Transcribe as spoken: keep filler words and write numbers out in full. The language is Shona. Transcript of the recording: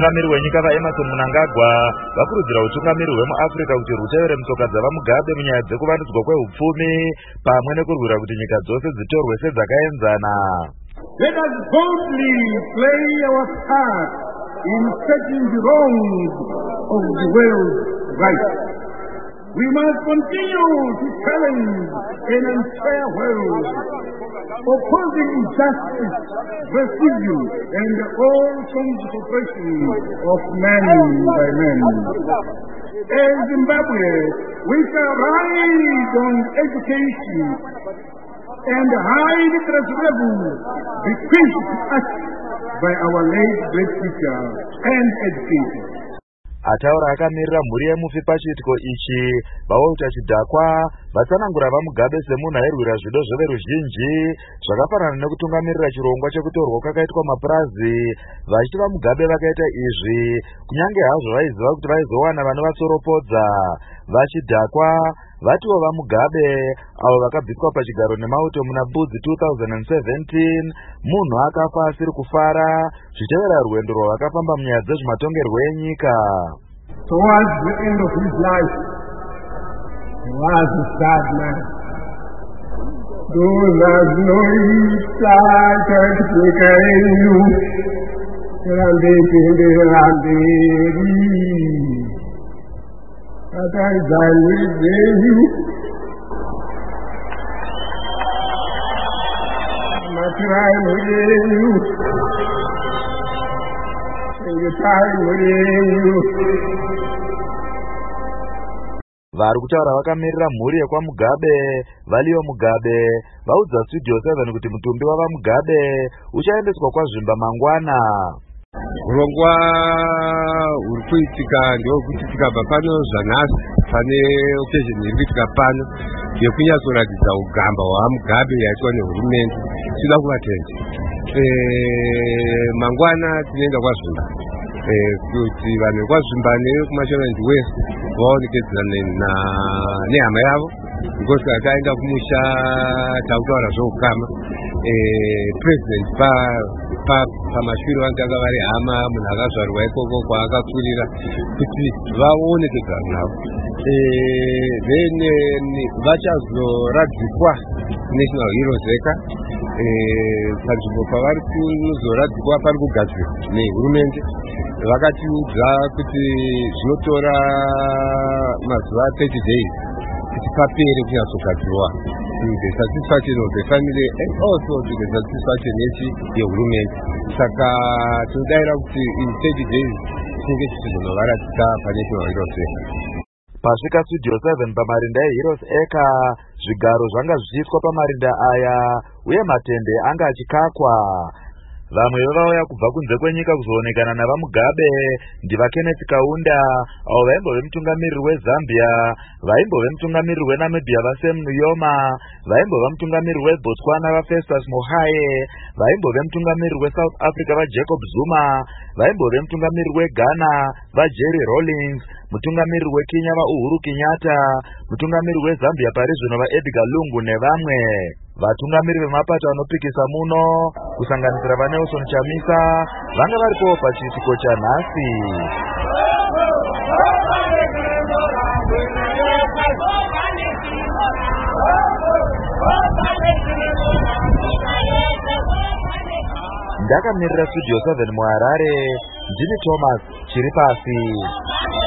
vatungamiri wenyika vaEmerson Mnangagwa vakurudzira utungamiri hwemuAfrica kuti rutevere mutsoka dzavaMugabe munyaya dzekuvandudzwa kwehupfumi pamwe nekurwira kuti nyika dzose dzitorwe sedzakaenzana. Let us boldly play our part in setting the wrongs of the world right. We must continue to challenge an unfair world, opposing injustice, racism, and all forms of oppression of man by man. As Zimbabwe, we shall rise on education and high literacy levels bequeathed to us by our late great teacher and educator. Ataura akamirira mhuri yemufi pachiitiko ichi vauta chidhakwa vatsanangura vaMugabe semunhu airwira zvido zveveruzhinji zvakafanana nekutungamirira chirongwa chekutorwa kwakaitwa mapurazi. Vachiti vaMugabe vakaita izvi kunyange hazvo vaiziva kuti vaizowana vanovatsoropodza. Vachidhakwa vatiwo vaMugabe avo vakabviswa pachigaro nemauto muna Budzi two thousand seventeen munhu akafa asiri kufara zvichevera rwendo rwavakafamba munyaya dzezvematongerwo enyika. Towards the end of his life, he was a sad man. Those that know him started to carry you, and they did and they that I will with you. My time with you. Your time with you. Vari kutaura vakamirira mhuri yekwaMugabe valiyo Mugabe vaudza Studio seven kuti mutumbi wavaMugabe uchaendeswa kwazvimba mangwana. Urongwa uri kuitika ndokuti tikabva pano zvanhasi pane occasion iri kuitika pano yekunyatsoratidza ugamba hwaMugabe yaitwa nehurumende tida kuvatende. Mangwana tinoenda kwazvimba kuti vanhu vekwazvimba nevekumashonandi west vaonekedzana nehama yavo because akaenda kumusha takutaura zveukama. President pamashure vange anga vari hama munhu akazvarwa ikoko kwaakakurira kuti vaonekedzana navo. Then vachazoradzikwa National Heroes Eka panzvimbo pavari kuzoradzikwa pari kugadzirwa nehurumende. Vakatiudza kuti zvinotora mazuva thirty days kuti papere kunyatsogadzirwa the satisfaction of the family and also to the satisfaction yehurumende. Saka tinodaira kuti in thirty days tinge tichizonovaradzika paNational Heroes Eka. Pasvika Studio seven pamarinda eHeroes Eka zvigaro zvanga zvichiiswa pamarinda aya uye matende anga achikakwa. Vamwe vavauya kubva kunze kwenyika kuzoonekana navaMugabe ndiva Kenneth Kaunda avo vaimbove mutungamiriri weZambia, vaimbove mutungamiriri weNamibia vaSam Nujoma, vaimbove mutungamiriri weBotswana vaFestus Mogae, vaimbove mutungamiriri weSouth Africa vaJacob Zuma, vaimbove mutungamiriri weGhana vaJerry Rawlings, mutungamiriri weKenya vaUhuru Kenyatta, mutungamiriri weZambia parizvino vaEdgar Lungu nevamwe. Vatungamiri vemapato anopikisa muno kusanganisira vaNelson Chamisa vanga varipo pachiitiko chanhasi. Ndakamirira Studio seven muHarare, ndini Thomas Chiripasi.